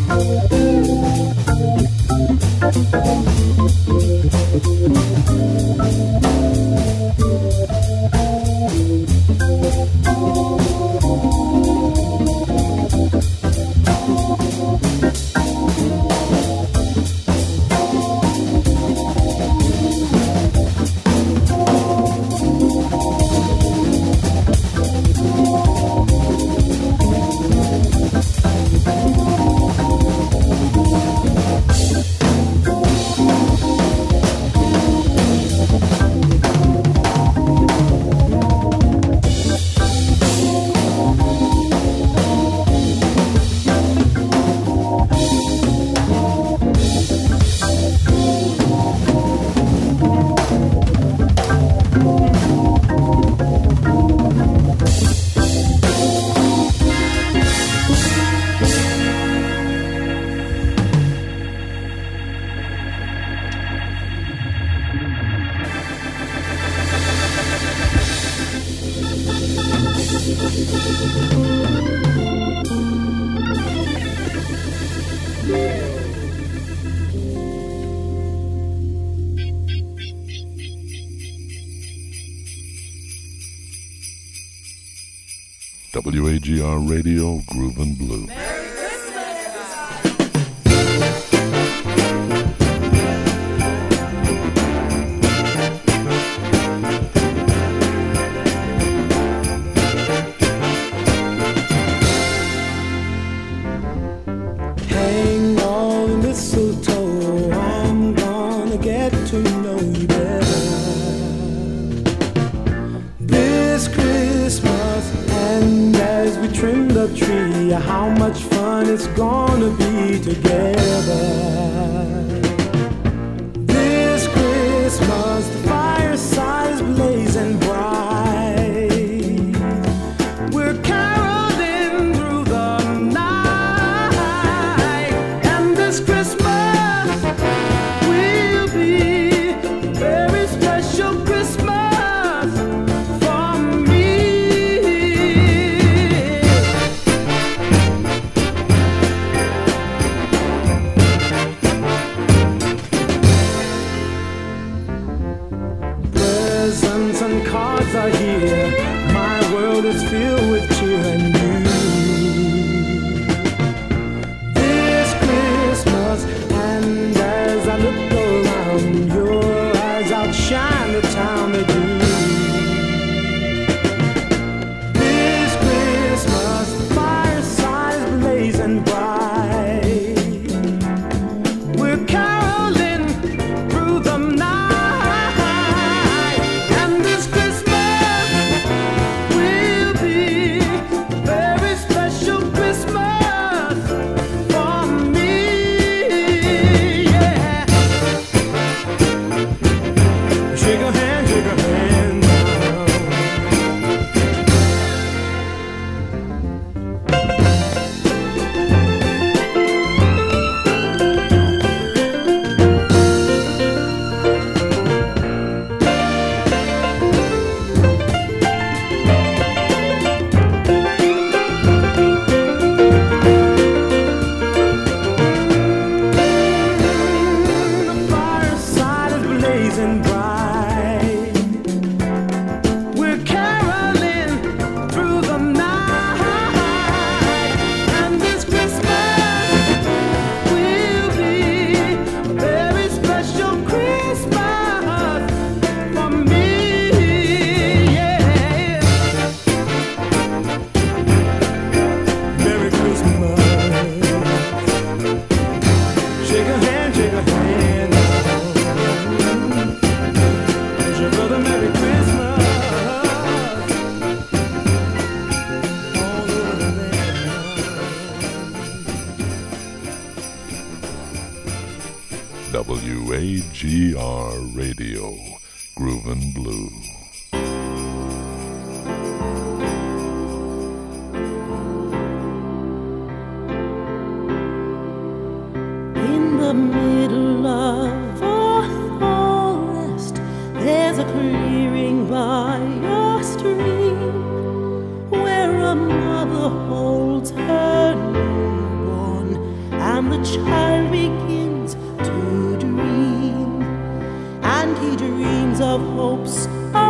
WAGR Radio, Groovin' Blue. Hang on, mistletoe, I'm gonna get to know you better this Christmas. And as we trim the tree, how much fun it's gonna be together this Christmas. The fireside is blazing bright. We're caroling through the night, and this Christmas will be a very special Christmas for me. Presents and cards are here. My world is filled with cheer and you. This Christmas, and as I look around, your eyes outshine the town they do. This Christmas, the fireside is blazing bright. We're caroling through the night, and this Christmas will be a very special Christmas for me. Yeah. Shake a hand now. The fireside is blazing bright. We're caroling through the night, and this Christmas will be a very special Christmas for me. Yeah. Merry Christmas. Shake a hand now. Wish your brother Merry Christmas. All over the land. WAGR Radio, Groovin' Blue. In the middle of a forest, there's a clearing by your stream where a mother holds her newborn and and the child begins to dream, and he dreams of hopes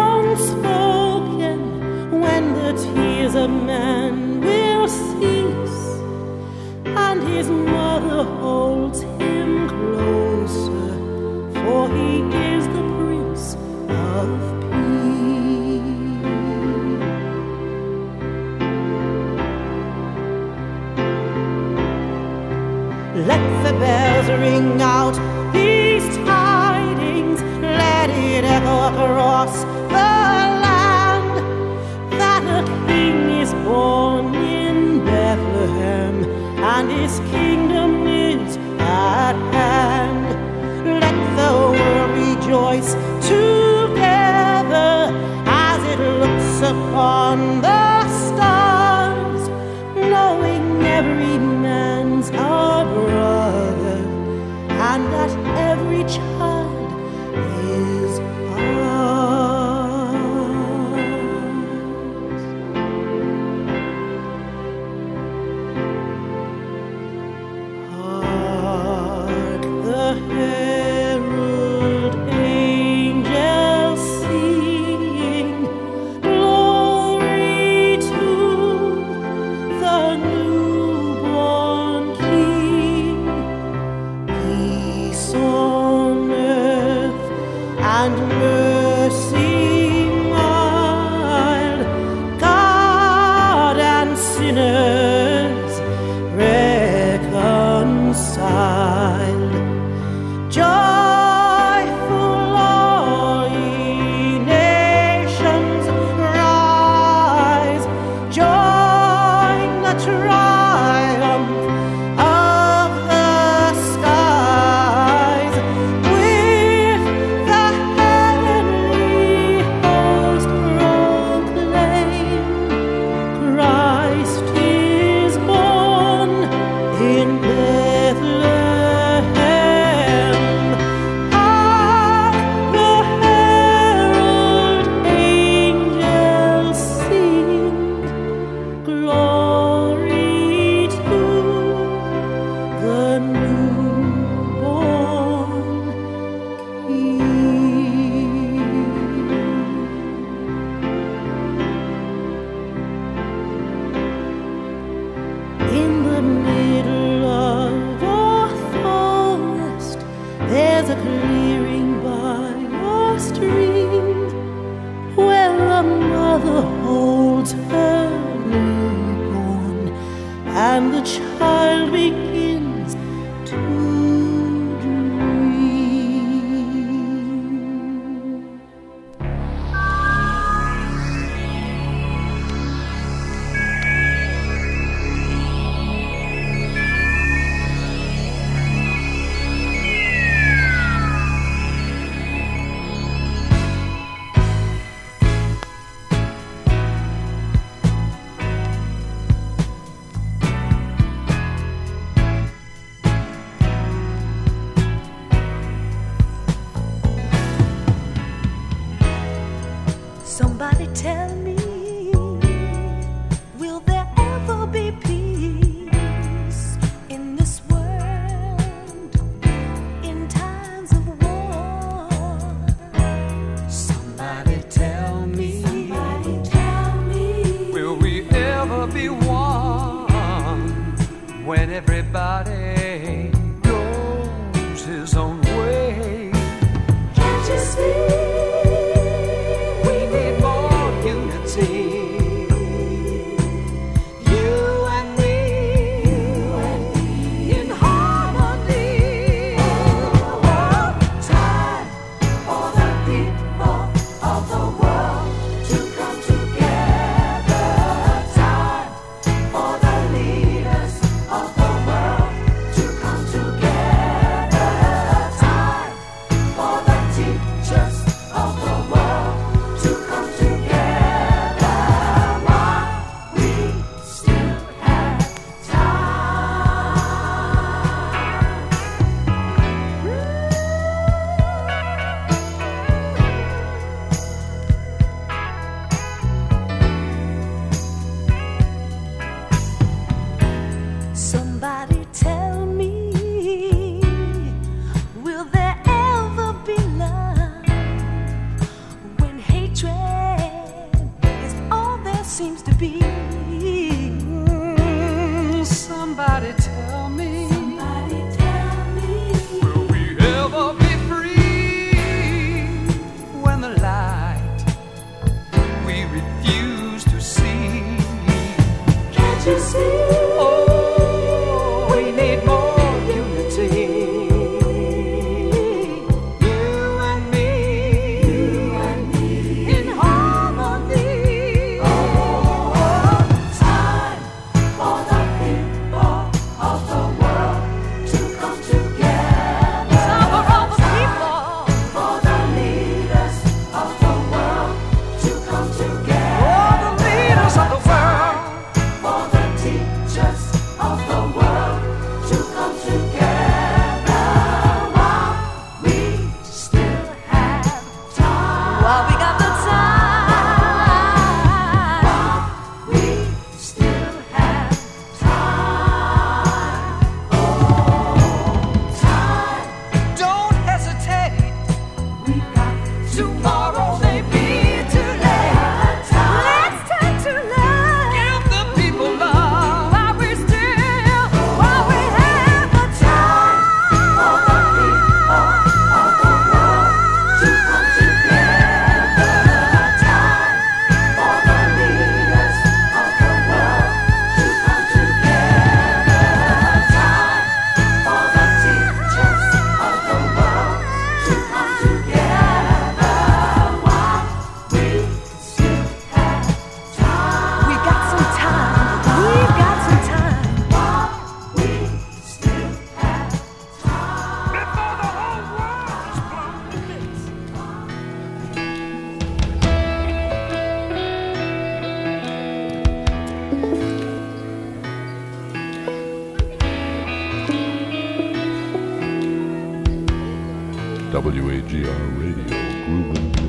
unspoken, when the tears of man will cease, and his mother holds him closer, for he is the Prince of Peace. Let the bells ring out these tidings, let it echo across the land, that a king is born in Bethlehem, and his kingdom is at hand. Let the world rejoice together as it looks upon the stars, knowing every man's our brother, and that every child is ours. Hark the herald angels sing, glory to the newborn King. Peace on earth and mercy mild, God and sinners reconciled. Joyful all ye nations rise, join the triumph of the skies, with the heavenly host proclaim, Christ is born in Bethlehem. Hark the herald angels sing, glory to the newborn King. In the middle of a forest, there's a clearing by a stream, where a mother holds her newborn, and the child begins to dream. Somebody tell me, will there ever be peace in this world in times of war? Somebody tell me, will we ever be one when everybody goes his own way? Can't you see? We need more unity. WAGR Radio, Groovin' Blue.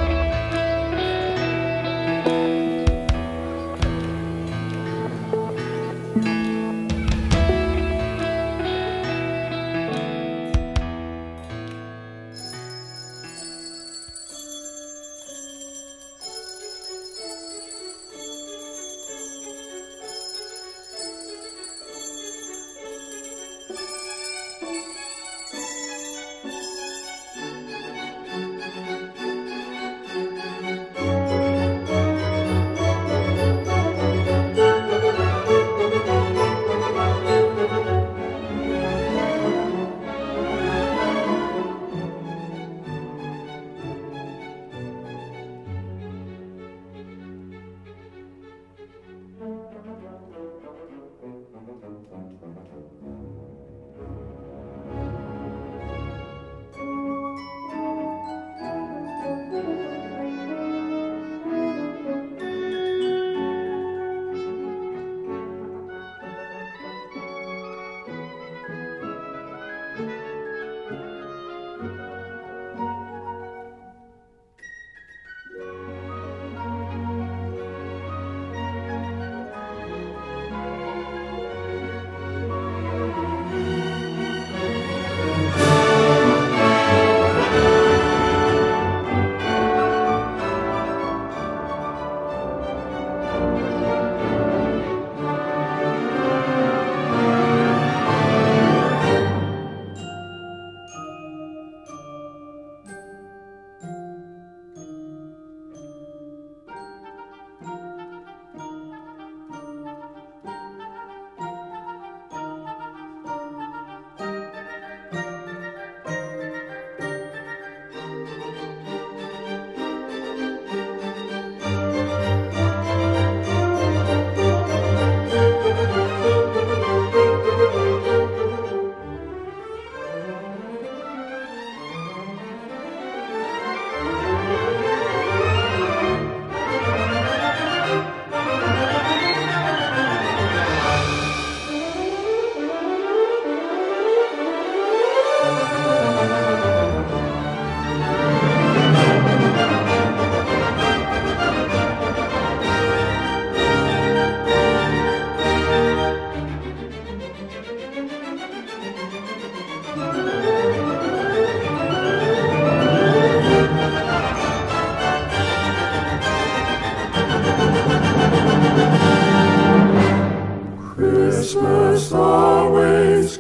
Christmas always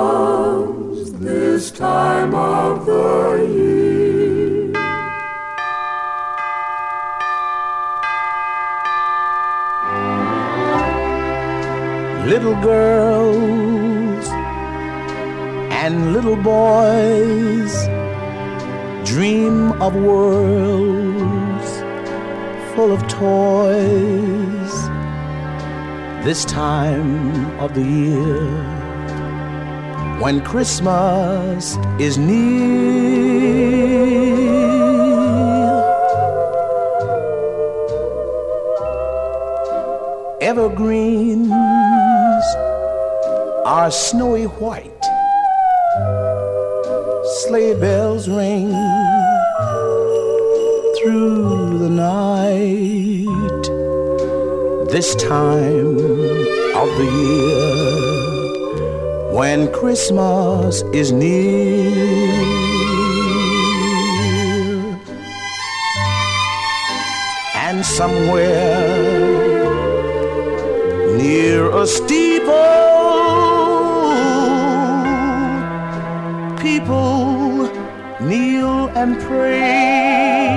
comes this time of the year. Little girls and little boys dream of worlds full of toys this time of the year, when Christmas is near. Evergreens are snowy white, sleigh bells ring through the night, this time of the year, when Christmas is near. And somewhere near a steeple, people kneel and pray,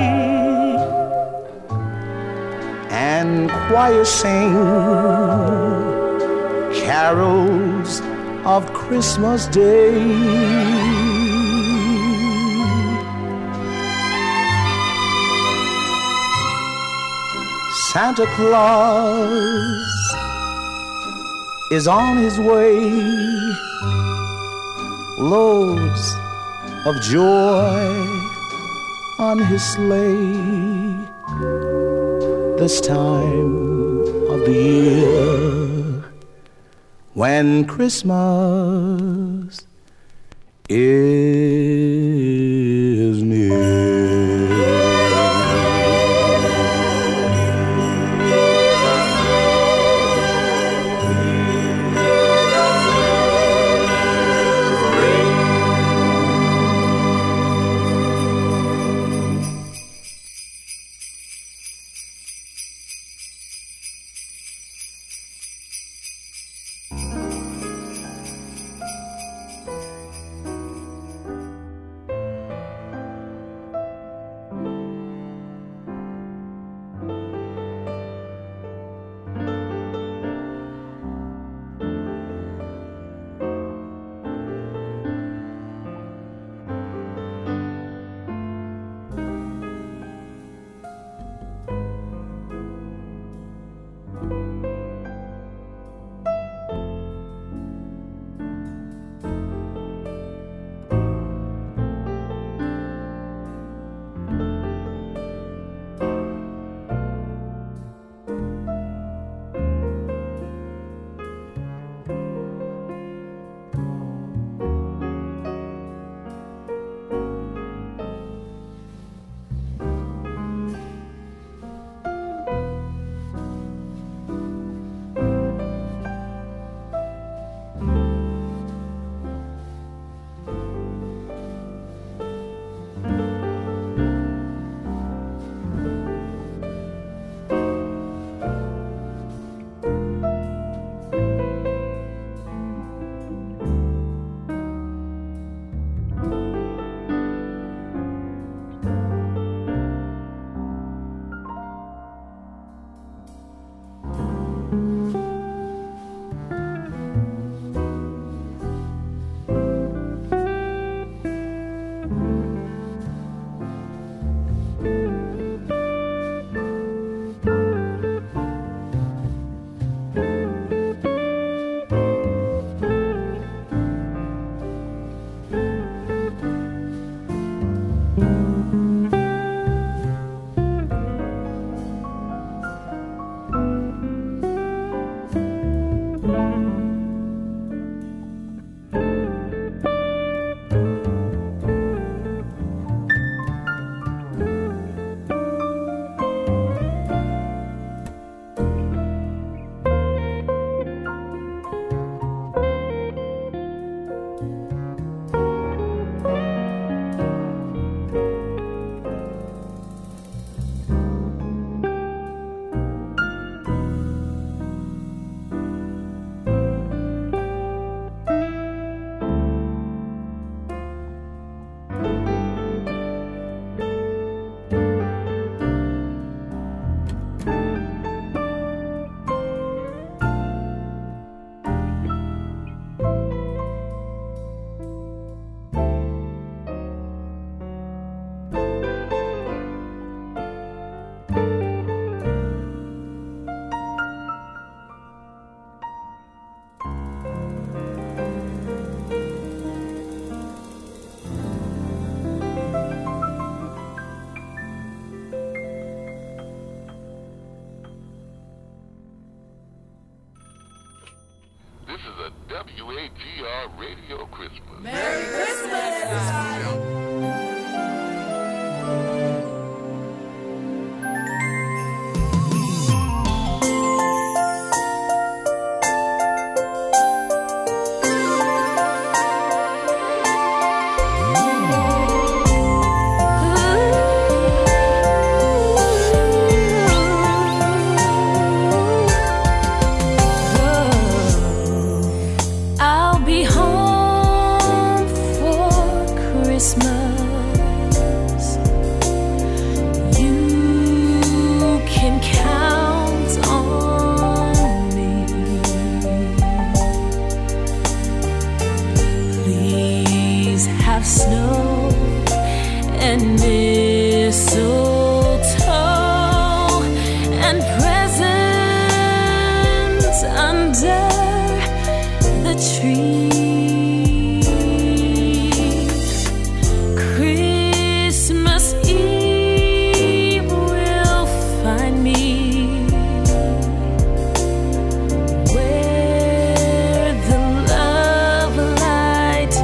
and choirs sing carols of Christmas Day. Santa Claus is on his way, loads of joy on his sleigh, this time of the year, when Christmas is trees have snow and mistletoe and presents under the tree. Christmas Eve will find me where the love light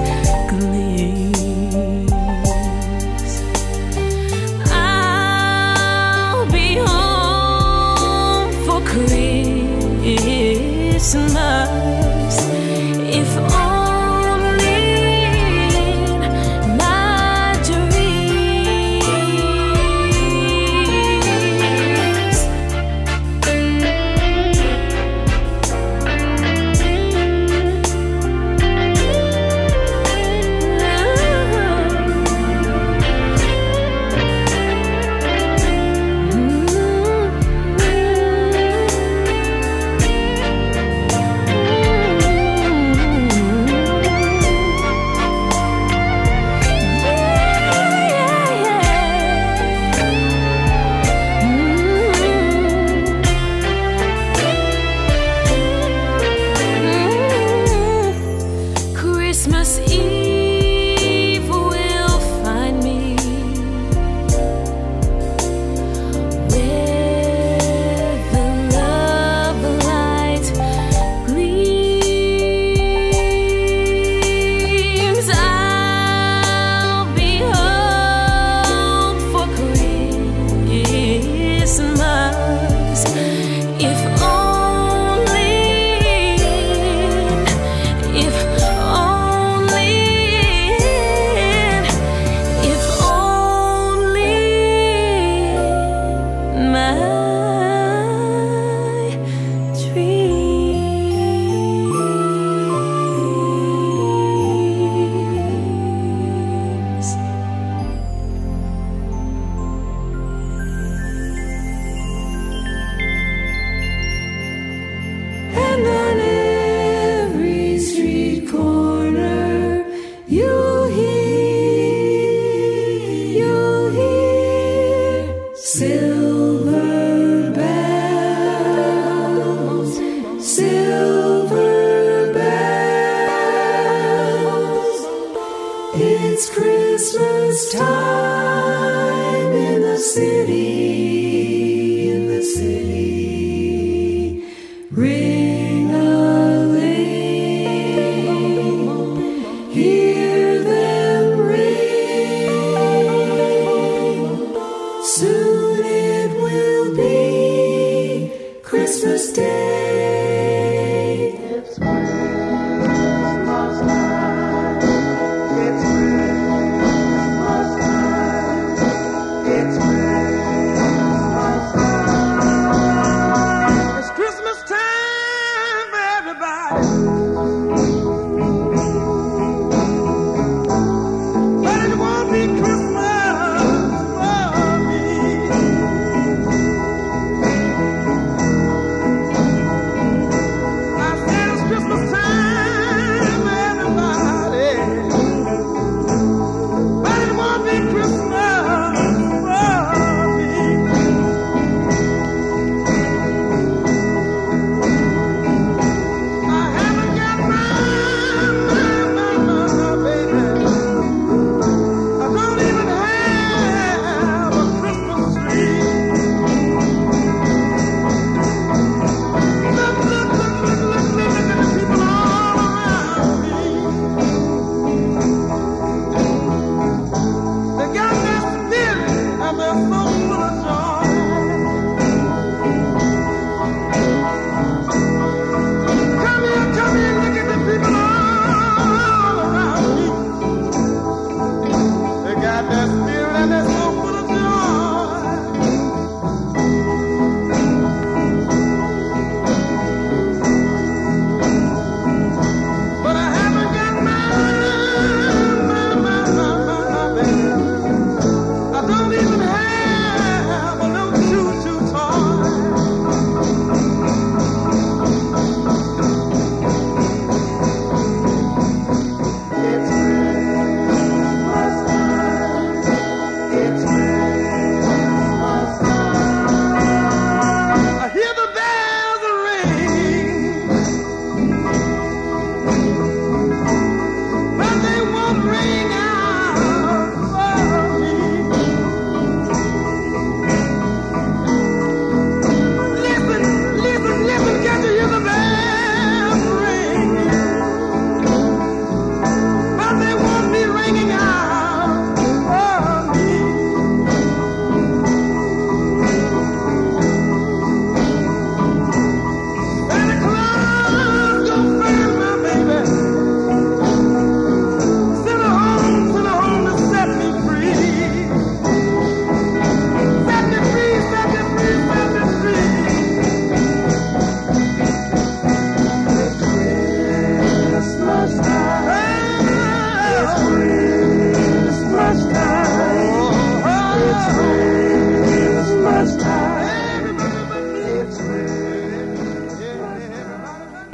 gleams. I'll be home for Christmas if only in my dreams. Christmas Eve will find me where the love light gleams. I'll be home for Christmas if only my dreams. And on every street corner you'll hear silver bells, silver bells. It's Christmas time in the city, ring-a-ling, hear them ring. Soon it will be Christmas Day. It's Christmas time. It's Christmas time. It's Christmas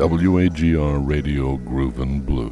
WAGR Radio Groovin' Blue.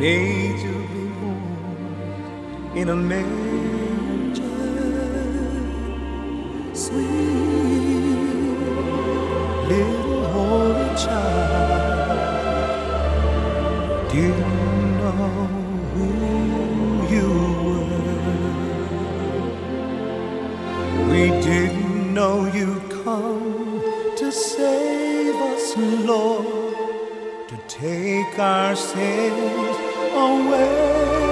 made to be born in a manger. Sweet little holy child, didn't know who you were. We didn't know you'd come to save us, Lord, to take our sins away.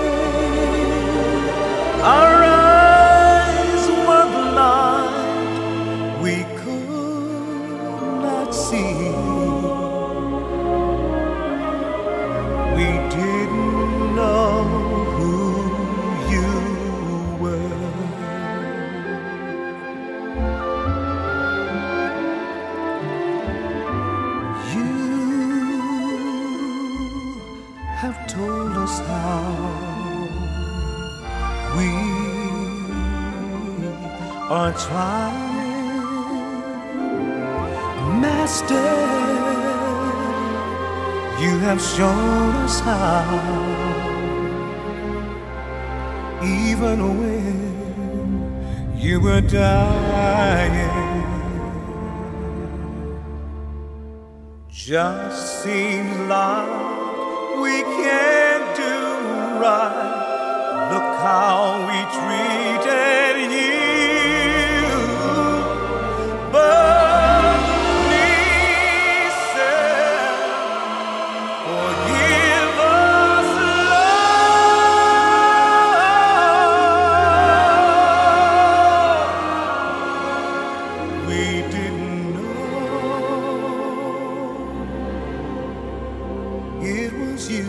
Our eyes were blind, we could not see. We didn't know who you were. You have told us how we are trying, Master. You have shown us how, even when you were dying. Just seems like we can't do right. Look how we treated you. But please, sir, forgive us, Lord. We didn't know it was you.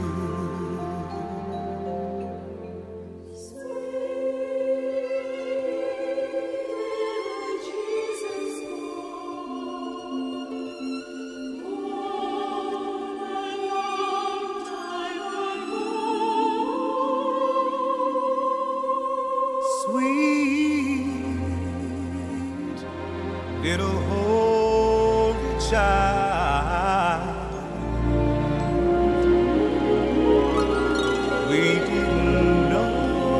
Sweet little holy child, we didn't know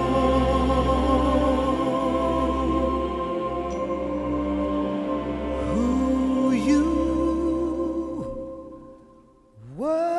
who you were.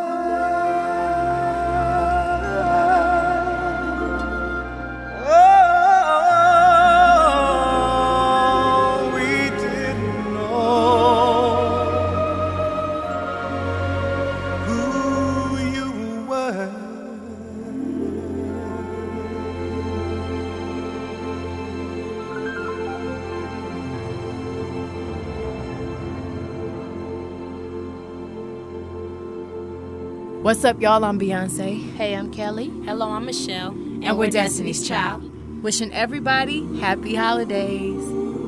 What's up, y'all? I'm Beyonce. Hey, I'm Kelly. Hello, I'm Michelle. And we're Destiny's Child. Wishing everybody happy holidays.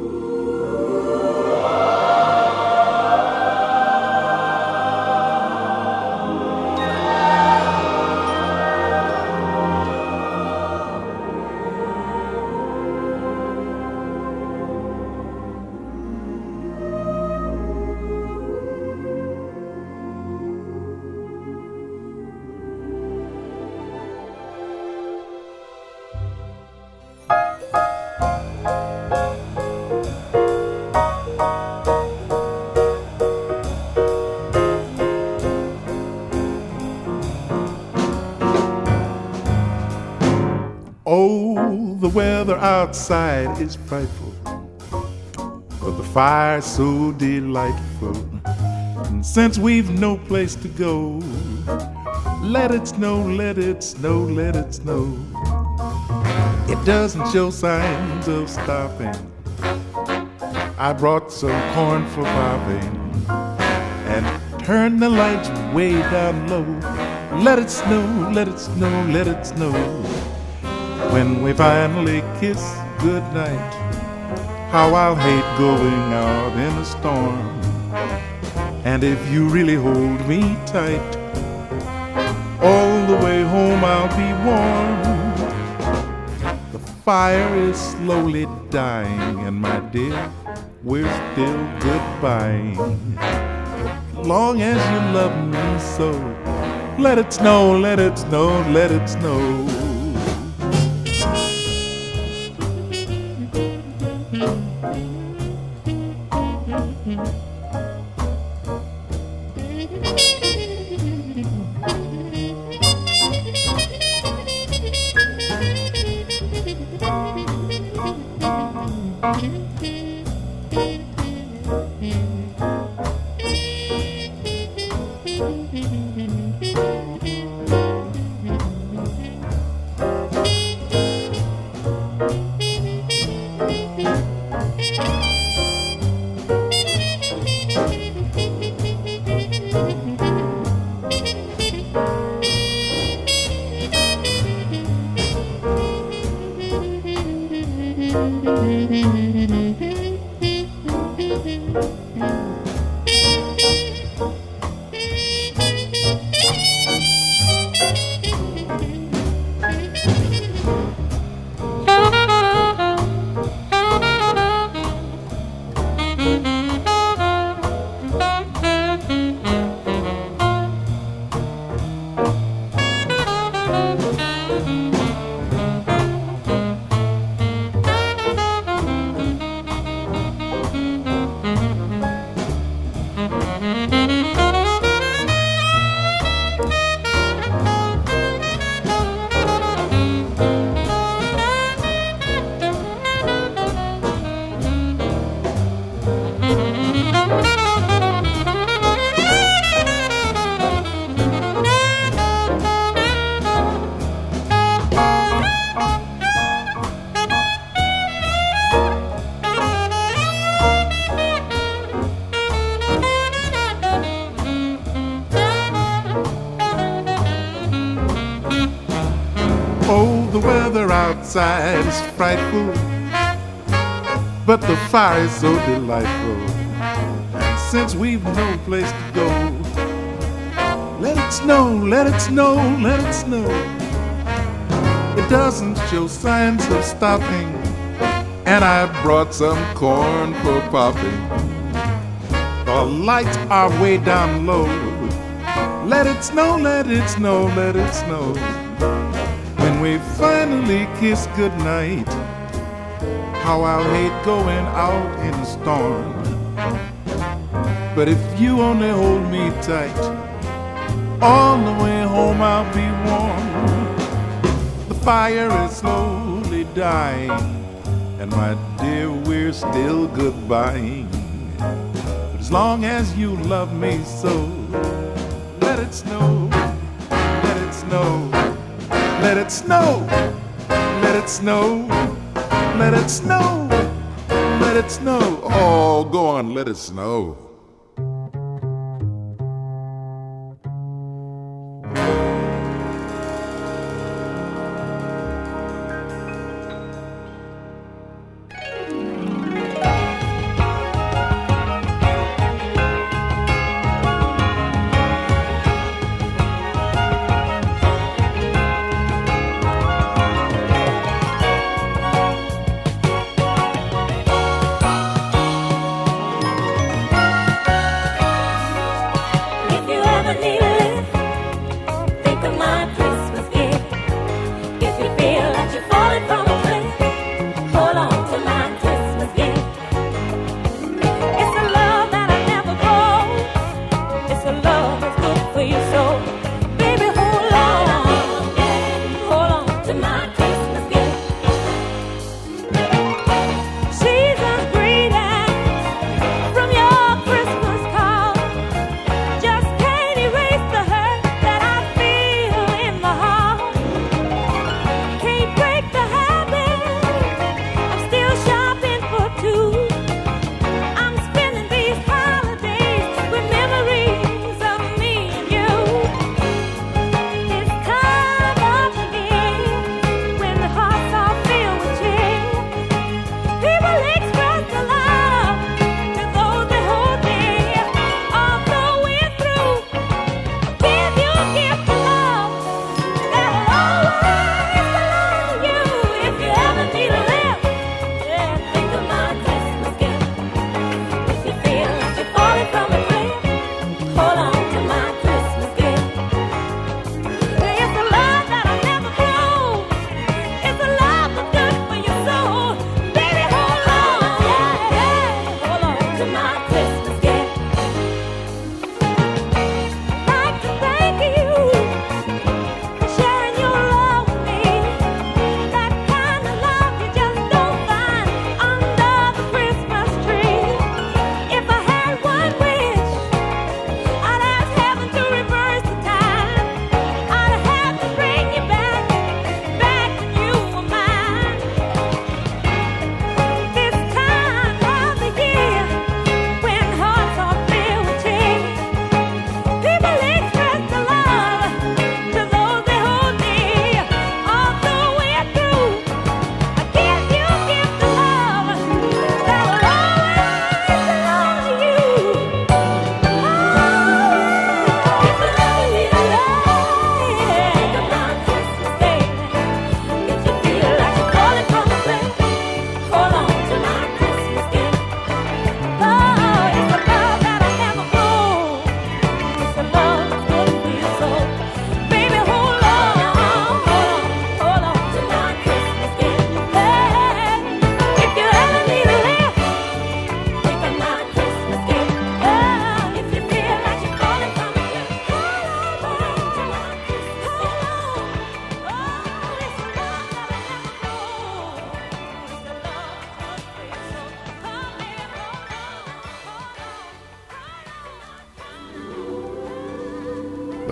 Oh, the weather outside is frightful, but the fire's so delightful. And since we've no place to go, let it snow, let it snow, let it snow. It doesn't show signs of stopping. I brought some corn for popping and turned the lights way down low. Let it snow, let it snow, let it snow. When we finally kiss goodnight, how I'll hate going out in a storm. And if you really hold me tight, all the way home I'll be warm. The fire is slowly dying, and my dear, we're still goodbying. Long as you love me so, Let it snow, let it snow, let it snow. Outside is frightful, but the fire is so delightful. And since we've no place to go, let it snow, let it snow, let it snow. It doesn't show signs of stopping, and I brought some corn for popping. The lights are way down low. Let it snow, let it snow, let it snow. When we finally kiss goodnight, how I'll hate going out in the storm. But if you only hold me tight, all the way home I'll be warm. The fire is slowly dying, and my dear, we're still goodbying. But as long as you love me so, let it snow, let it snow. Let it snow, let it snow, let it snow, let it snow. Oh, go on, let it snow. Just can't erase the hurt that I feel in my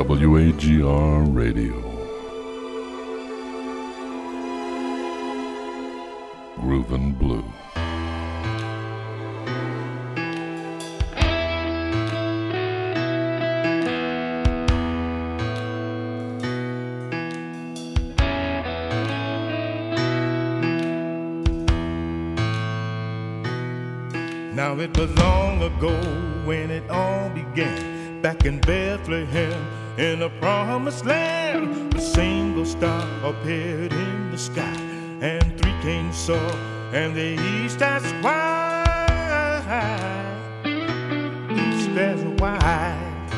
WAGR Radio. Groovin' Blue. Now it was long ago when it all began, back in Bethlehem in the promised land. A single star appeared in the sky, and three kings saw, and the east as wide, east as wide.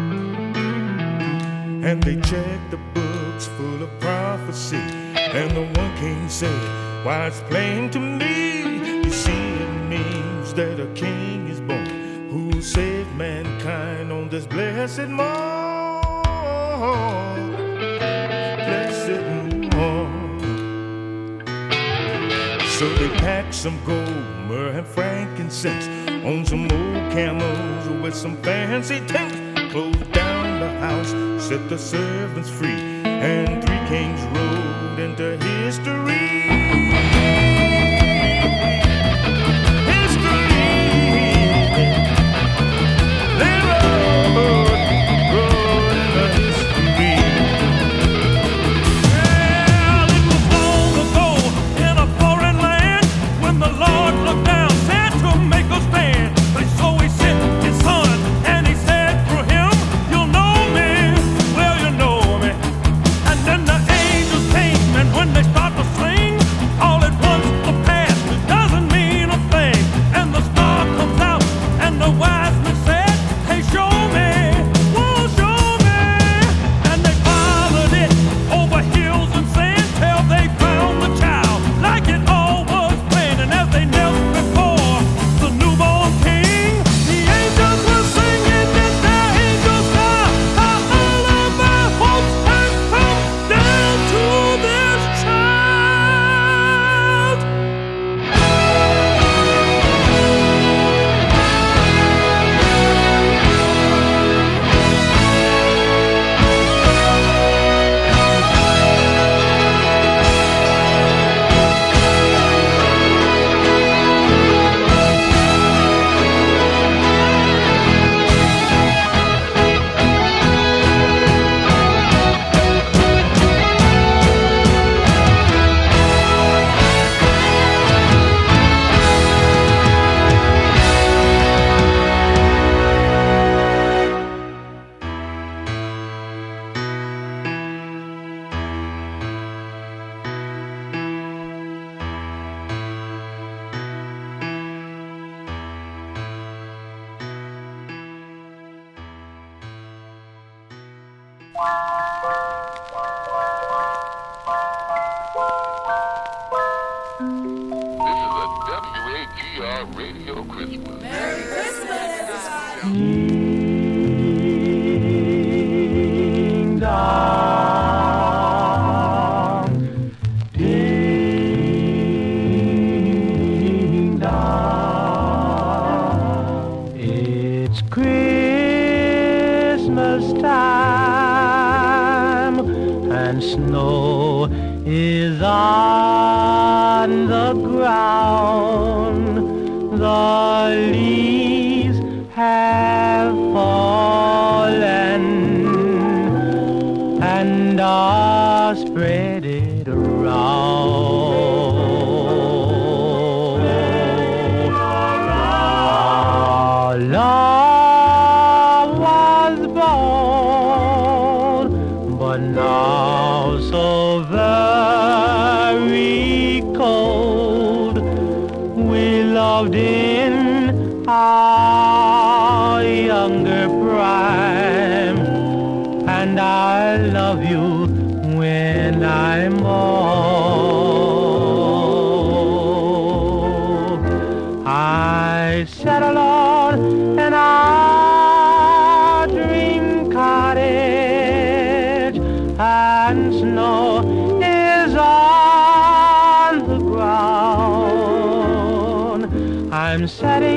And they checked the books full of prophecy, and the one king said, why, it's plain to me, you see it means that a king is born who will save mankind on this blessed morn. Blessed morn. So they packed some gold, myrrh and frankincense on some old camels with some fancy tents, closed down the house, set the servants free, and three kings rode into history.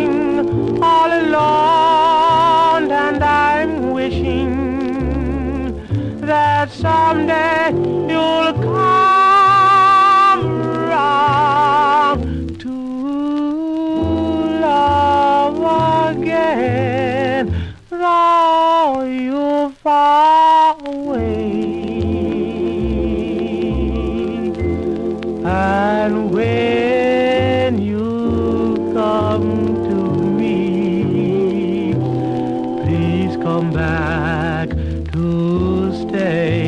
Setting all alone, and I'm wishing someday you'll come around to love again, though you're far away. And when you come to me, please come back to stay.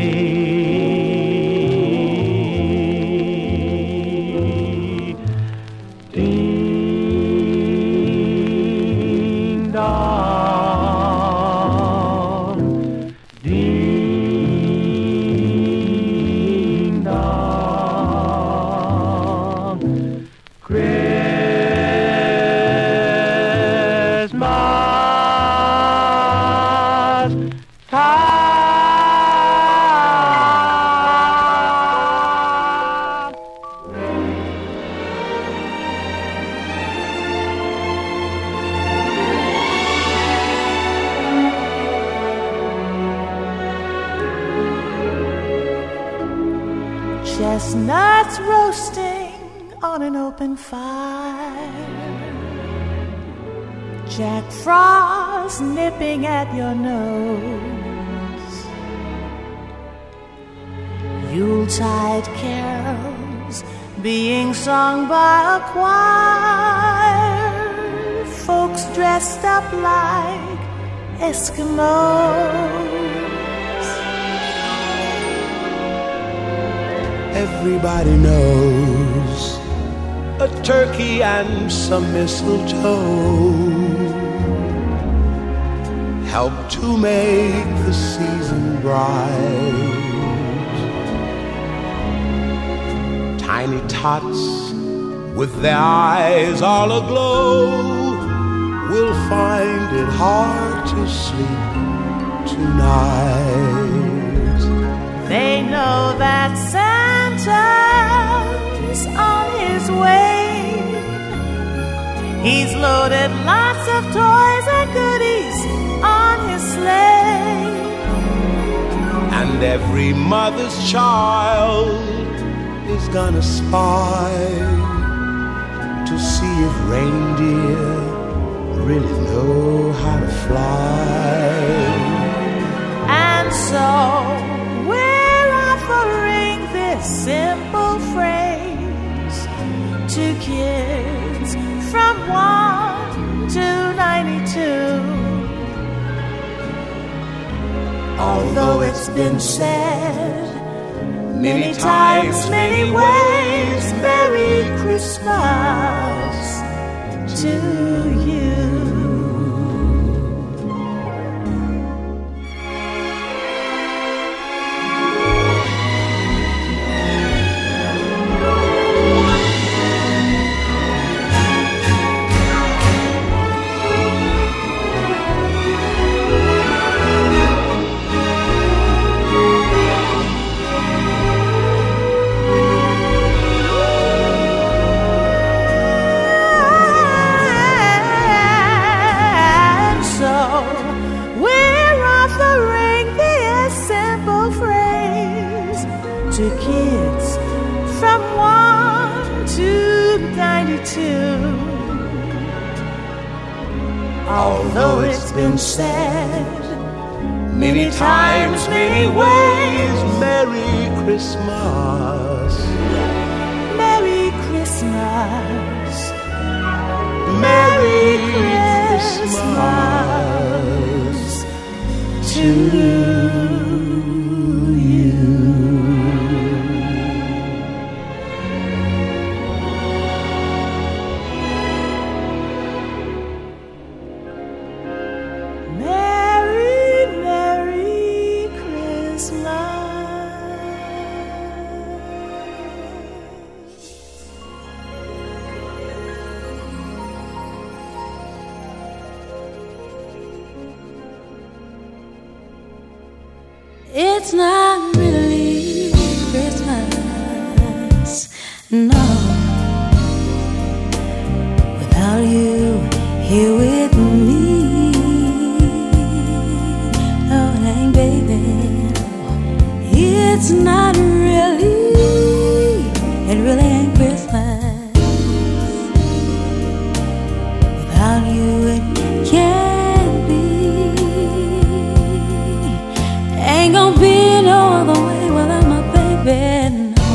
Ding dong, ding dong, Christmas time. Chestnuts roasting on an open fire, Jack Frost nipping at your nose, Yuletide carols being sung by a choir, folks dressed up like Eskimos. Everybody knows a turkey and some mistletoe help to make the season bright. Tiny tots with their eyes all aglow will find it hard to sleep tonight. They know that Santa's on his way. He's loaded lots of toys and goodies on his sleigh. And every mother's child is gonna spy to see if reindeer really know how to fly. And so we're offering this simple phrase to kids from 1 to 92. Although it's been said many times, many ways, Merry Christmas to you. To kids from 1 to 92. Although it's been said many times, many ways, Merry Christmas, Merry Christmas, Merry Christmas to you. It's not really Christmas, no, without you here with me. Oh, dang, baby, it's not really, it really ain't Christmas. Without you it can't be. Ain't gonna be no other way without my baby. No.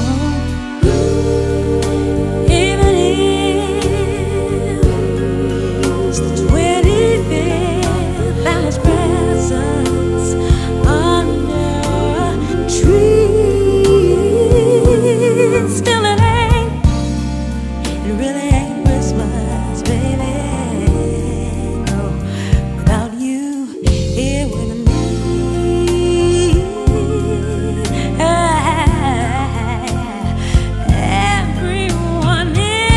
Even if it's the 25th and it's presents under a tree, still it really ain't Christmas, baby. No, without you here with me. Everyone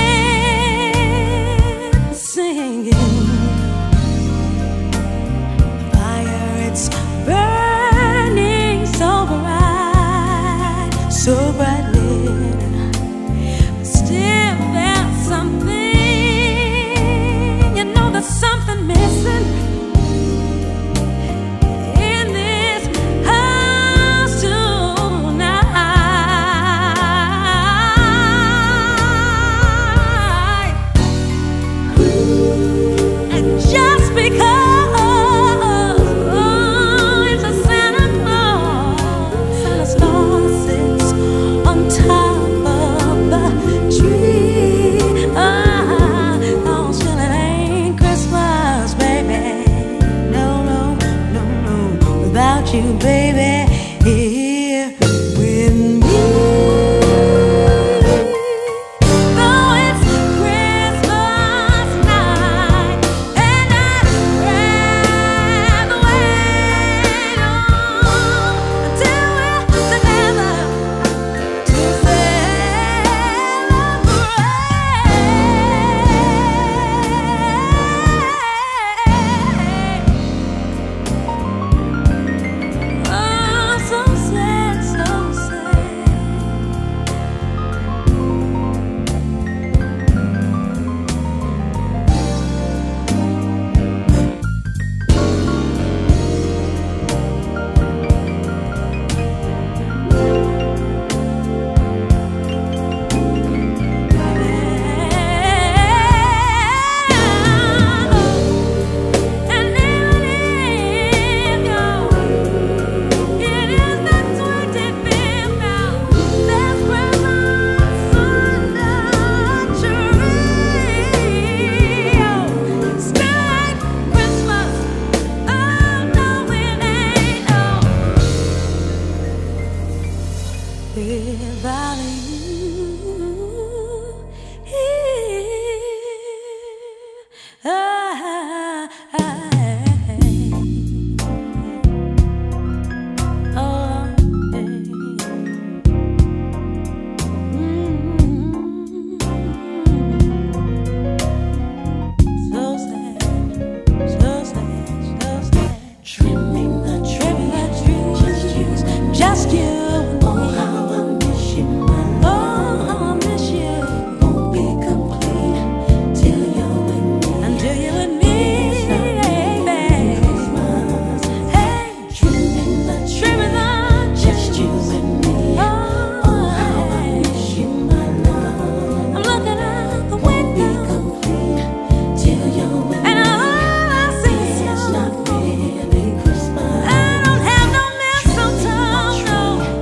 is singing. Fire, it's burning so bright, so brightly. Still there's something, you know there's something missing in this house tonight. And just because it's a Santa Claus, Santa Claus sits on top of the tree. Oh, still it ain't Christmas, baby. No, no, no, no, without you, baby, here with me. Though it's Christmas night, and I'd rather wait until we're together to celebrate. Oh, so sad, so sad. And even if it is the 25th now, there's presents under a tree. Oh, still ain't Christmas. Oh, no, it ain't. Oh, without you here. So sad, so sad, so sad. Trimming the trees, just you. Oh, how I miss you, my love. Oh, how I miss you. Won't be complete till you're with me. Until you're with me, baby. Hey, trimming the just you and me. Oh, how I miss you, my love. I'm looking out the window. Won't be complete till you're with me. And all I see is snow. It's not really Christmas. I don't have no mistletoe, no.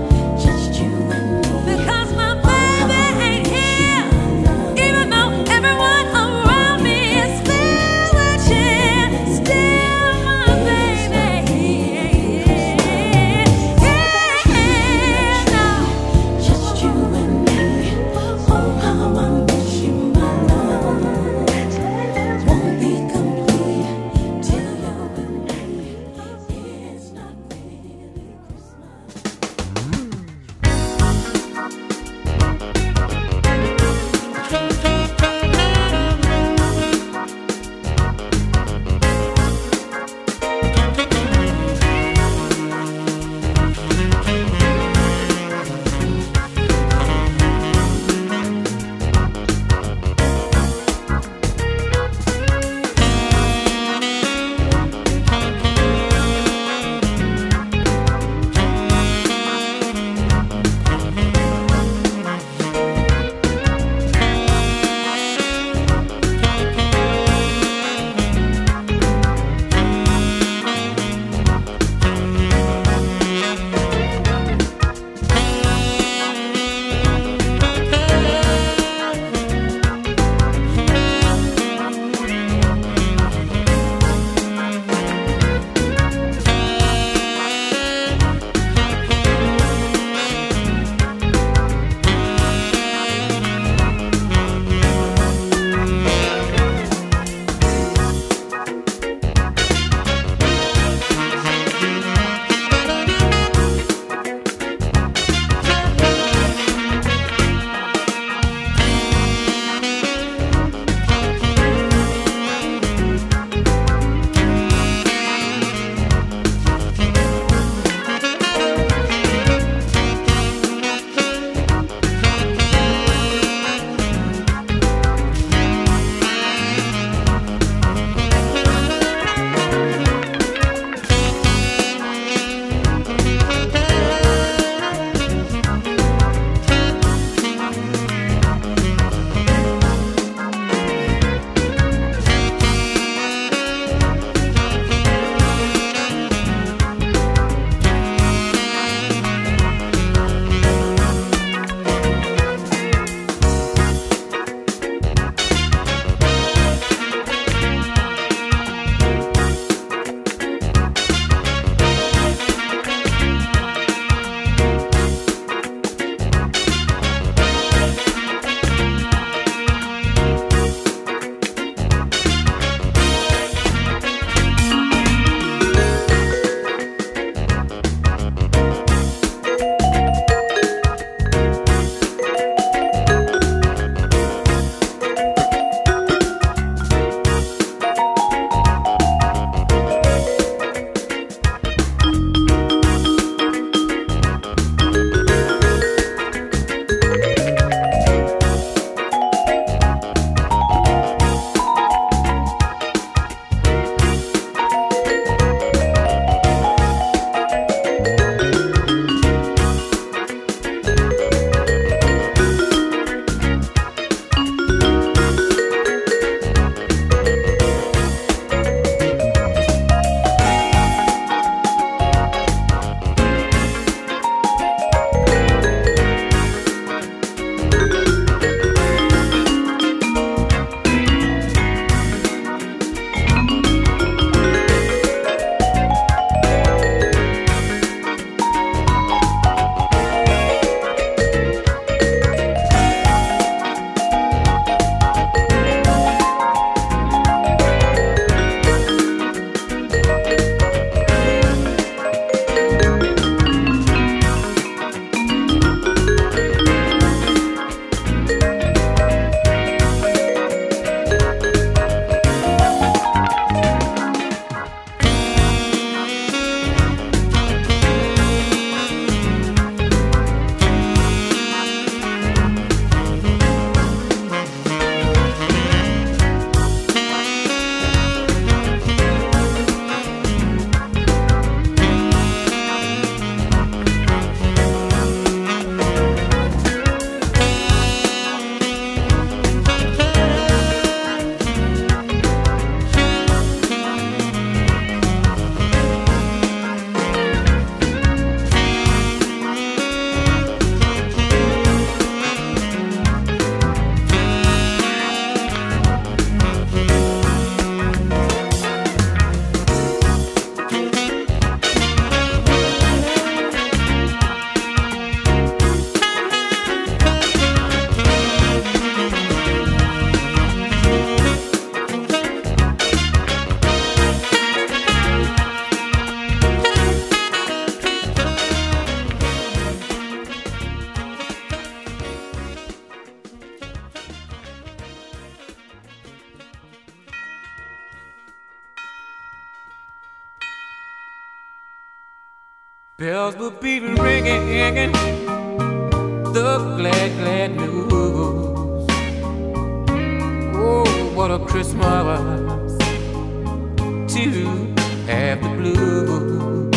Bells will be ringing, the glad, glad news. Oh, what a Christmas to have the blues.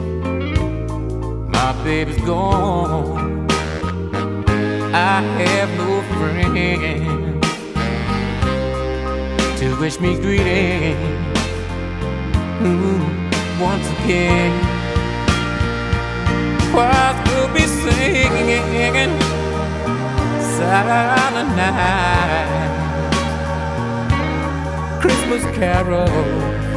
My baby's gone, I have no friends to wish me greetings once again. Choirs will be singing silent night, Christmas carol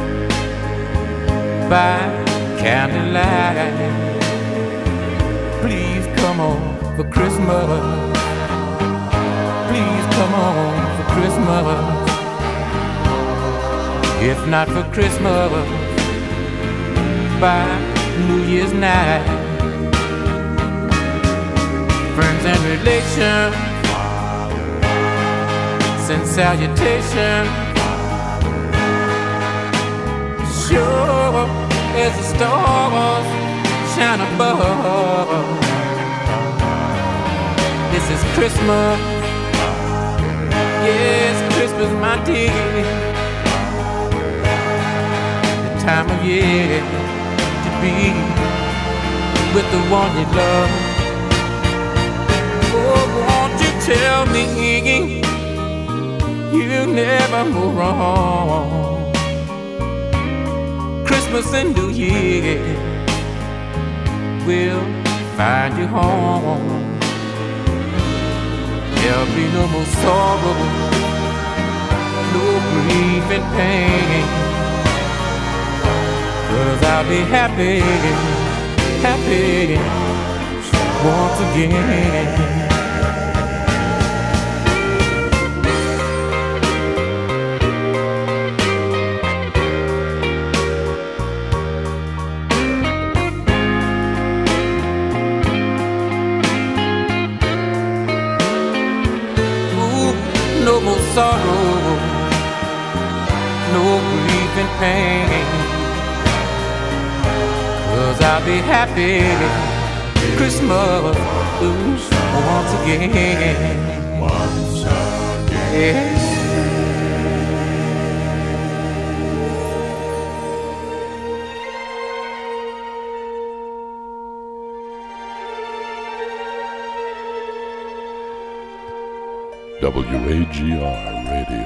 by candlelight. Please come on for Christmas. Please come on for Christmas. If not for Christmas, by New Year's night. Friends and relations send salutations. Sure as the stars shine above. This is Christmas. Yes, Christmas, my dear. The time of year to be with the one you love. Oh, won't you tell me you never go wrong? Christmas and New Year will find you home. There'll be no more sorrow, no grief and pain, 'cause I'll be happy, happy once again. No more sorrow, no grief and pain, 'cause I'll be happy Christmas once again. Once again. Yeah. WAGR Radio.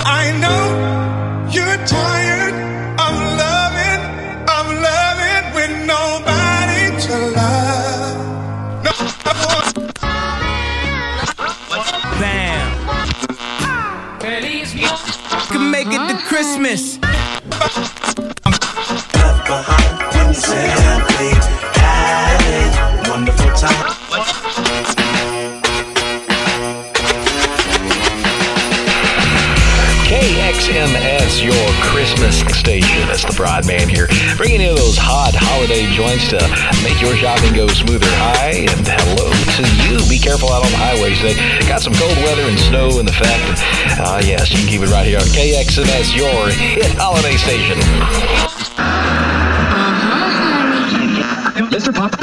I know you're tired of loving with nobody to love. No. Bam. Can make it to Christmas. When you simply having a wonderful time. KXMS, your Christmas station. It's the Broad Man here, bringing you those hot holiday joints to make your shopping go smoother. Hi, and hello to you. Be careful out on the highways today. Got some cold weather and snow in effect. Yes, you can keep it right here on KXMS, your hit holiday station. Mr. Pop.